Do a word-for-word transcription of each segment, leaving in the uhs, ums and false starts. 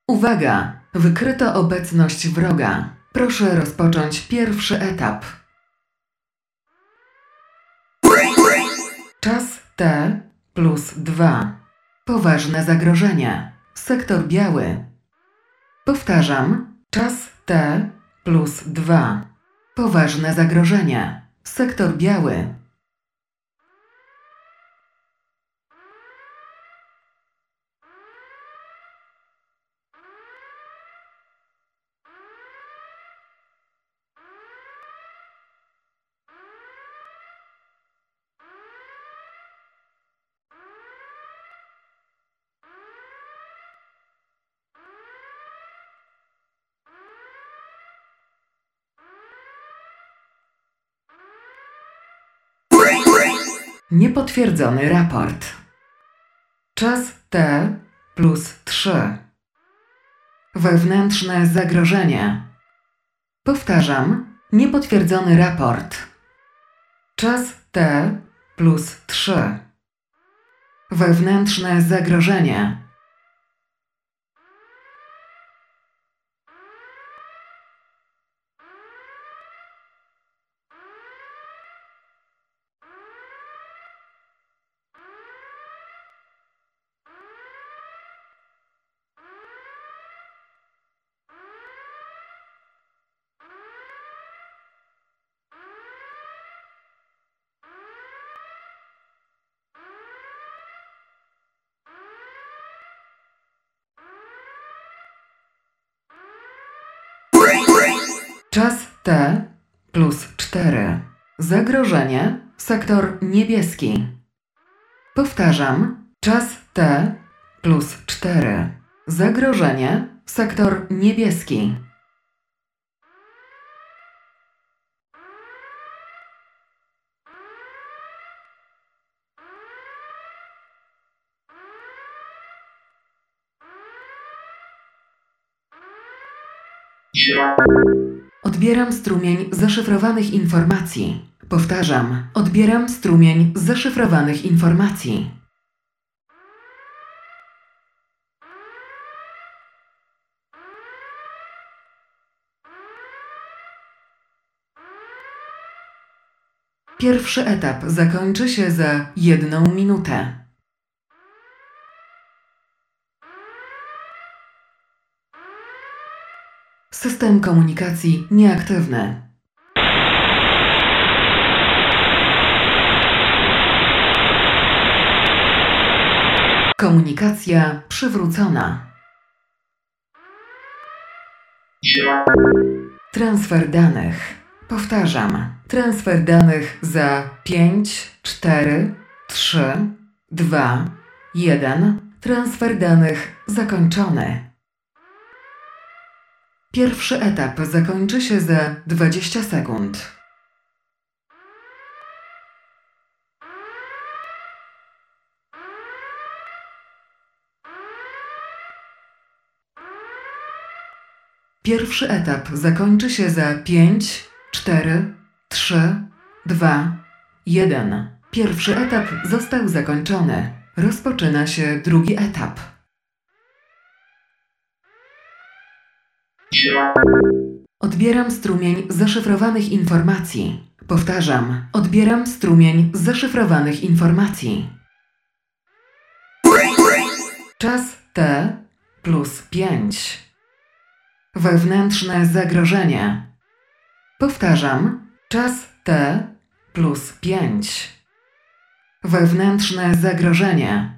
Uwaga! Wykryto obecność wroga. Proszę rozpocząć pierwszy etap. Czas T plus dwa. Poważne zagrożenie. Sektor biały. Powtarzam. Czas T plus dwa. Poważne zagrożenie. Sektor biały. Niepotwierdzony raport. Czas T plus trzy. Wewnętrzne zagrożenie. Powtarzam. Niepotwierdzony raport. Czas T plus trzy. Wewnętrzne zagrożenie. Czas T plus cztery. Zagrożenie. Sektor niebieski. Powtarzam. Czas T plus cztery. Zagrożenie. Sektor niebieski. Odbieram strumień zaszyfrowanych informacji. Powtarzam. Odbieram strumień zaszyfrowanych informacji. Pierwszy etap zakończy się za jedną minutę. System komunikacji nieaktywny. Komunikacja przywrócona. Transfer danych. Powtarzam. Transfer danych za pięć, cztery, trzy, dwa, jeden. Transfer danych zakończony. Pierwszy etap zakończy się za dwadzieścia sekund. Pierwszy etap zakończy się za pięć, cztery, trzy, dwa, jeden. Pierwszy etap został zakończony. Rozpoczyna się drugi etap. Odbieram strumień zaszyfrowanych informacji. Powtarzam. Odbieram strumień zaszyfrowanych informacji. Czas T plus pięć. Wewnętrzne zagrożenie. Powtarzam. Czas T plus pięć. Wewnętrzne zagrożenie.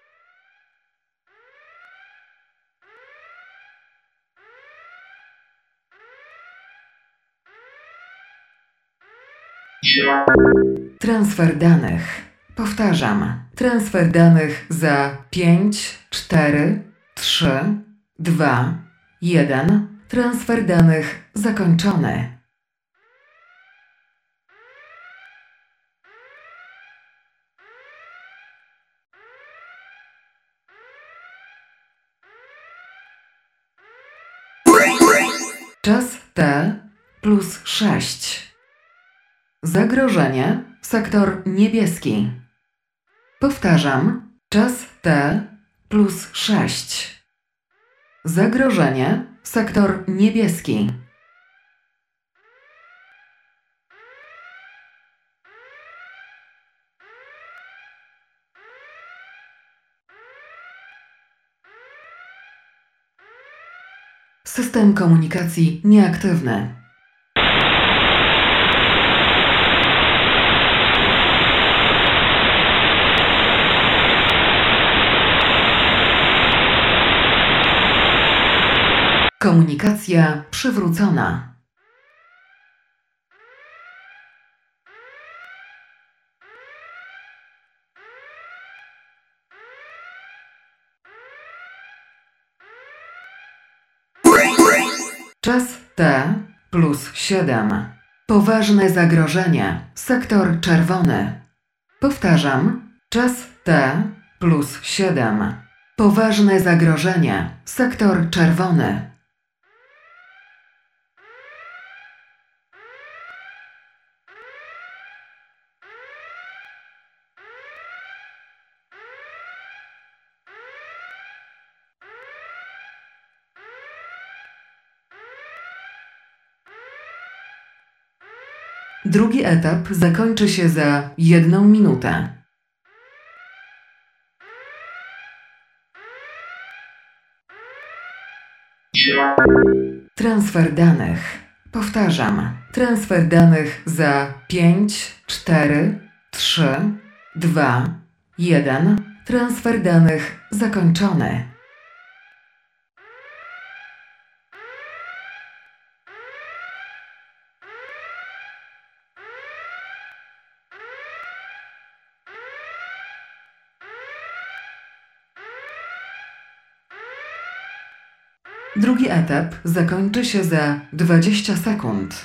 Transfer danych. Powtarzam. Transfer danych za pięć, cztery, trzy, dwa, jeden. Transfer danych zakończony. Czas T plus sześć. Zagrożenie. Sektor niebieski. Powtarzam. Czas T plus sześć. Zagrożenie. Sektor niebieski. System komunikacji nieaktywny. Komunikacja przywrócona. Czas T plus siedem. Poważne zagrożenie. Sektor czerwony. Powtarzam. Czas T plus siedem. Poważne zagrożenie. Sektor czerwony. Drugi etap zakończy się za jedną minutę. Transfer danych. Powtarzam. Transfer danych za pięć, cztery, trzy, dwa, jeden. Transfer danych zakończony. Drugi etap zakończy się za dwadzieścia sekund.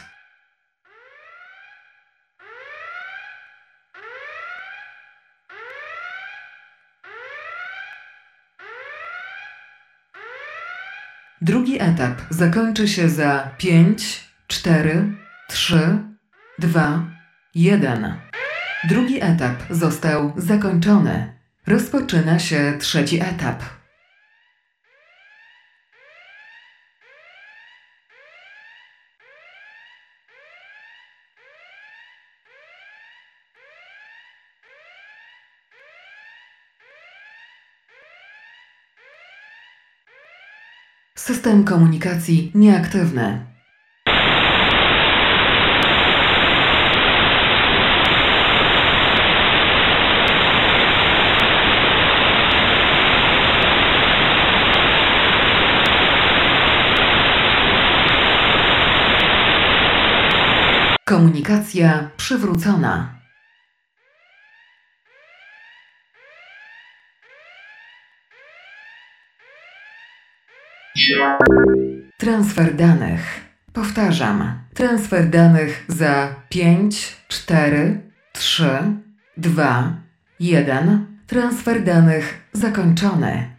Drugi etap zakończy się za pięć, cztery, trzy, dwa, jeden. Drugi etap został zakończony. Rozpoczyna się trzeci etap. System komunikacji nieaktywny. Komunikacja przywrócona. Transfer danych. Powtarzam. Transfer danych za pięć, cztery, trzy, dwa, jeden. Transfer danych zakończony.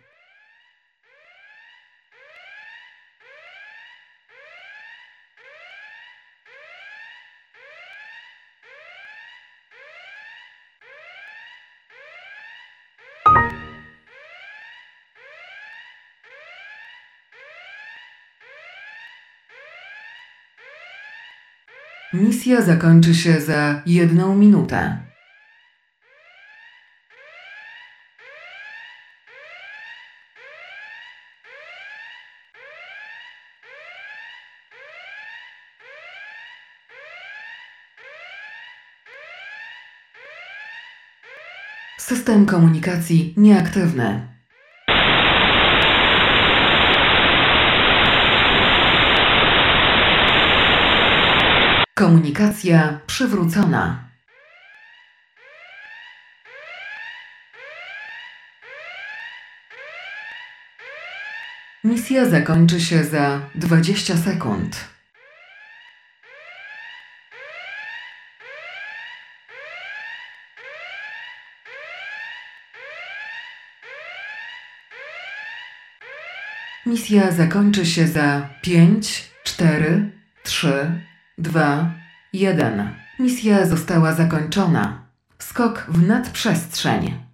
Misja zakończy się za jedną minutę. System komunikacji nieaktywny. Komunikacja przywrócona. Misja zakończy się za dwadzieścia sekund. Misja zakończy się za pięć, cztery, trzy, dwa, jeden. Misja została zakończona. Skok w nadprzestrzeń.